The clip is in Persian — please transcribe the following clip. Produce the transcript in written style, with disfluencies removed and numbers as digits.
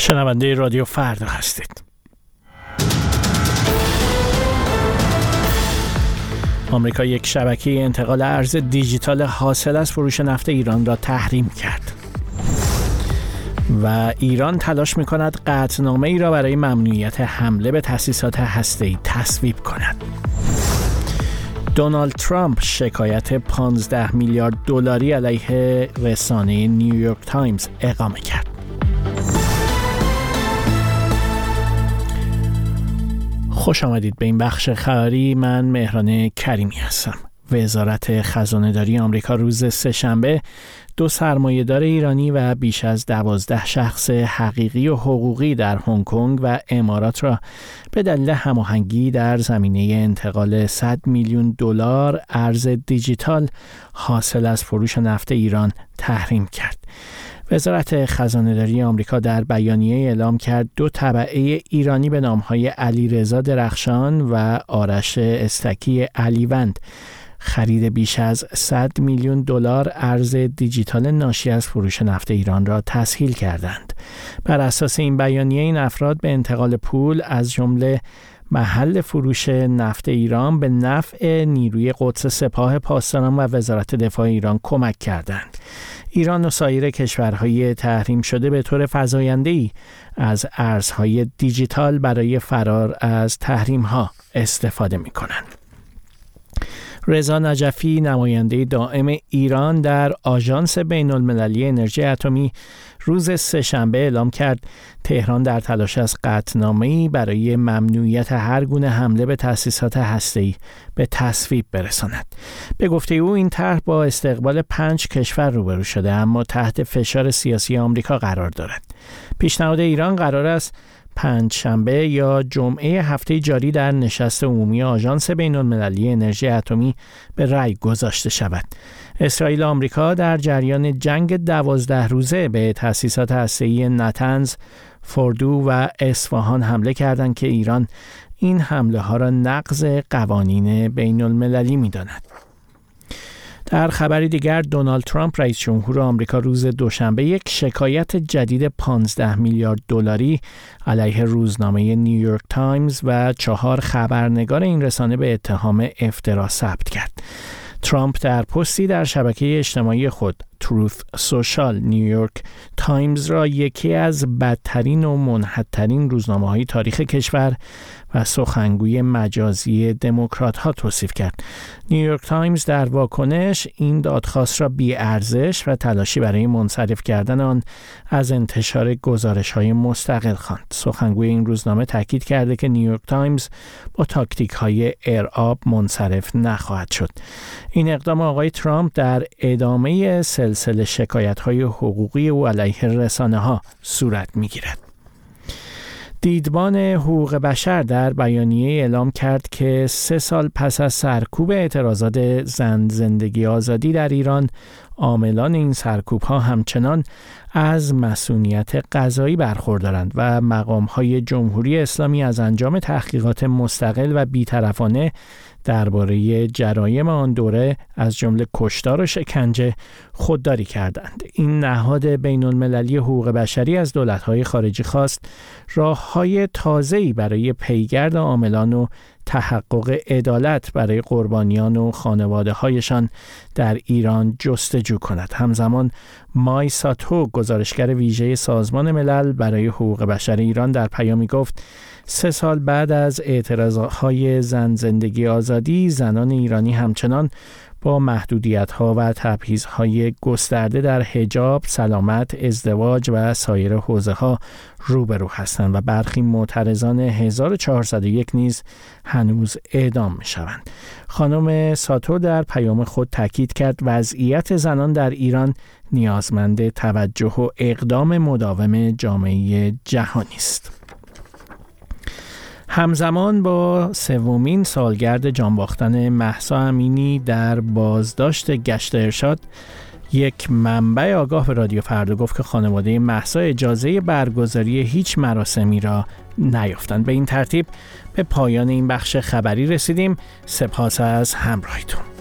شنونده رادیو فردا هستید. آمریکا یک شبکه انتقال ارز دیجیتال حاصل از فروش نفت ایران را تحریم کرد و ایران تلاش می‌کند قطعنامه‌ای را برای ممنوعیت حمله به تأسیسات هسته‌ای تصویب کند. دونالد ترامپ شکایت 15 میلیارد دلاری علیه رسانه نیویورک تایمز اقامه کرد. خوش آمدید به این بخش خبری. من مهران کریمی هستم. وزارت خزانه‌داری آمریکا روز سه‌شنبه 2 سرمایه‌دار ایرانی و بیش از 12 شخص حقیقی و حقوقی در هنگ کنگ و امارات را به دلیل هماهنگی در زمینه انتقال 100 میلیون دلار ارز دیجیتال حاصل از فروش نفت ایران تحریم کرد. وزارت خزانه‌داری آمریکا در بیانیه اعلام کرد 2 تبعه ایرانی به نام‌های علیرضا درخشان و آرش استکی علیوند خرید بیش از 100 میلیون دلار ارز دیجیتال ناشی از فروش نفت ایران را تسهیل کردند. بر اساس این بیانیه این افراد به انتقال پول از جمله محل فروش نفت ایران به نفع نیروی قدس سپاه پاسداران و وزارت دفاع ایران کمک کردند. ایران و سایر کشورهای تحریم شده به طور فزاینده‌ای از ارزهای دیجیتال برای فرار از تحریم‌ها استفاده می‌کنند. رضا نجفی، نماینده دائم ایران در آژانس بین‌المللی انرژی اتمی، روز سه‌شنبه اعلام کرد تهران در تلاش است قطعنامه‌ای برای ممنوعیت هر گونه حمله به تأسیسات هسته‌ای به تصویب برساند. به گفته او این طرح با استقبال 5 کشور روبرو شده اما تحت فشار سیاسی آمریکا قرار دارد. پیشنهاد ایران قرار است پنجشنبه یا جمعه هفته جاری در نشست عمومی آژانس بین‌المللی انرژی اتمی به رأی گذاشته شود. اسرائیل و آمریکا در جریان جنگ 12 روزه به تأسیسات هسته‌ای نتنز، فوردو و اصفهان حمله کردند که ایران این حمله ها را نقض قوانین بین‌المللی می‌داند. در خبری دیگر دونالد ترامپ رئیس جمهور آمریکا روز دوشنبه یک شکایت جدید 15 میلیارد دلاری علیه روزنامه نیویورک تایمز و 4 خبرنگار این رسانه به اتهام افترا ثبت کرد. ترامپ در پستی در شبکه اجتماعی خود تروث سوشال نیویورک تایمز را یکی از بدترین و منحدترین روزنامه‌های تاریخ کشور و سخنگوی مجازی دموکرات‌ها توصیف کرد. نیویورک تایمز در واکنش این دادخواست را بی‌ارزش و تلاشی برای منصرف کردن آن از انتشار گزارش‌های مستقل خواند. سخنگوی این روزنامه تاکید کرده که نیویورک تایمز با تاکتیک‌های ارعاب منصرف نخواهد شد. این اقدام آقای ترامپ در ادامه سلسله شکایت‌های حقوقی او علیه رسانه‌ها صورت می‌گیرد. دیدبان حقوق بشر در بیانیه اعلام کرد که 3 سال پس از سرکوب اعتراضات زن زندگی آزادی در ایران، عاملان این سرکوب‌ها همچنان از مسئولیت قضایی برخوردارند و مقام‌های جمهوری اسلامی از انجام تحقیقات مستقل و بی‌طرفانه درباره جرایم آن دوره از جمله کشتار و شکنجه خودداری کردند. این نهاد بین‌المللی حقوق بشری از دولت‌های خارجی خواست راه‌های تازه‌ای برای پیگرد عاملان و تحقق عدالت برای قربانیان و خانواده‌هایشان در ایران جستجو کند. همزمان مای ساتو، گزارشگر ویژه سازمان ملل برای حقوق بشر ایران، در پیامی گفت 3 سال بعد از اعتراضهای زن زندگی آزادی، زنان ایرانی همچنان با محدودیت‌ها و تبعیض‌های گسترده در حجاب، سلامت، ازدواج و سایر حوزه‌ها روبرو هستند و برخی معترضان 1401 نیز هنوز اعدام می‌شوند. خانم ساتو در پیام خود تاکید کرد وضعیت زنان در ایران نیازمند توجه و اقدام مداوم جامعه جهانی است. همزمان با 3مین سالگرد جانباختن مهسا امینی در بازداشت گشت ارشاد، یک منبع آگاه به رادیو فردا گفت که خانواده مهسا اجازه برگزاری هیچ مراسمی را نیافتند. به این ترتیب به پایان این بخش خبری رسیدیم. سپاس از همراهیتون.